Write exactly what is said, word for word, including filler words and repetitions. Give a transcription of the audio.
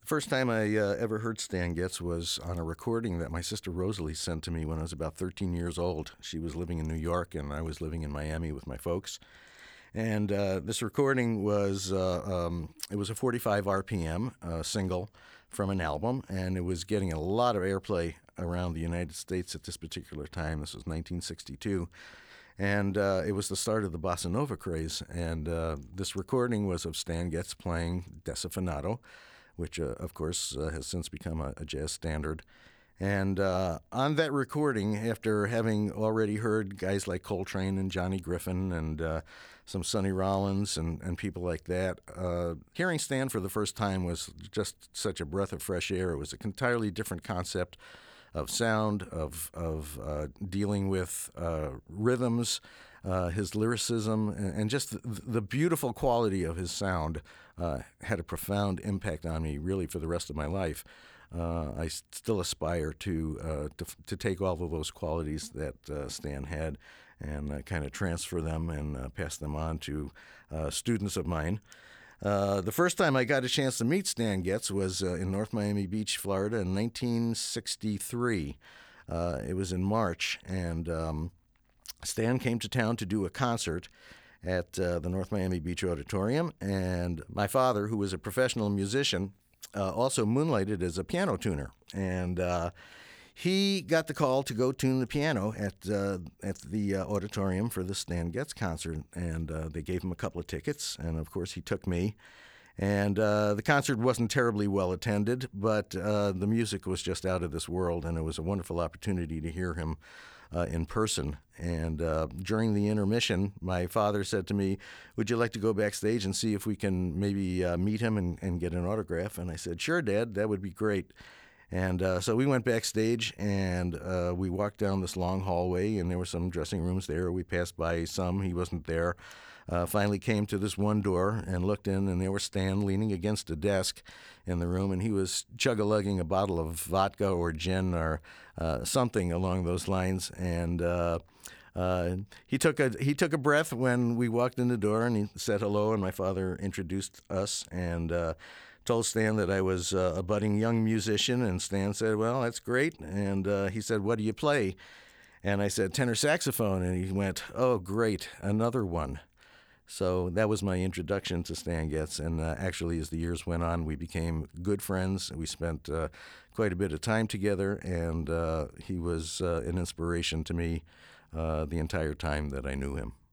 First time I uh, ever heard Stan Getz was on a recording that my sister Rosalie sent to me when I was about thirteen years old. She was living in New York, and I was living in Miami with my folks. And uh, this recording was uh, um, it was a forty-five R P M uh, single from an album, and it was getting a lot of airplay around the United States at this particular time. This was nineteen sixty-two. And uh, it was the start of the bossa nova craze. And uh, this recording was of Stan Getz playing Desafinado, which, uh, of course, uh, has since become a, a jazz standard. And uh, on that recording, after having already heard guys like Coltrane and Johnny Griffin and uh, some Sonny Rollins and, and people like that, uh, hearing Stan for the first time was just such a breath of fresh air. It was an entirely different concept of sound, of of uh, dealing with uh, rhythms, uh, his lyricism, and, and just the, the beautiful quality of his sound uh, had a profound impact on me, really, for the rest of my life. Uh, I still aspire to, uh, to to take all of those qualities that uh, Stan had and uh, kind of transfer them and uh, pass them on to uh, students of mine. Uh, the first time I got a chance to meet Stan Getz was uh, in North Miami Beach, Florida, in nineteen sixty-three. Uh, it was in March, and um, Stan came to town to do a concert at uh, the North Miami Beach Auditorium, and my father, who was a professional musician, uh, also moonlighted as a piano tuner, and uh, he got the call to go tune the piano at uh, at the uh, auditorium for the Stan Getz concert, and uh, they gave him a couple of tickets, and of course he took me. And uh, the concert wasn't terribly well attended, but uh, the music was just out of this world, and it was a wonderful opportunity to hear him uh, in person. And uh, during the intermission, my father said to me, "Would you like to go backstage and see if we can maybe uh, meet him and, and get an autograph?" And I said, "Sure, Dad, that would be great." And uh, so we went backstage, and uh, we walked down this long hallway, and there were some dressing rooms there. We passed by some. He wasn't there. Uh, finally came to this one door and looked in, and there was Stan leaning against a desk in the room, and he was chug-a-lugging a bottle of vodka or gin or uh, something along those lines. And uh, uh, he took a he took a breath when we walked in the door, and he said hello, and my father introduced us, and uh, told Stan that I was uh, a budding young musician, and Stan said, "Well, that's great." And uh, he said, "What do you play?" And I said, "Tenor saxophone." And he went, "Oh, great, another one." So that was my introduction to Stan Getz, and uh, actually, as the years went on, we became good friends. We spent uh, quite a bit of time together, and uh, he was uh, an inspiration to me uh, the entire time that I knew him.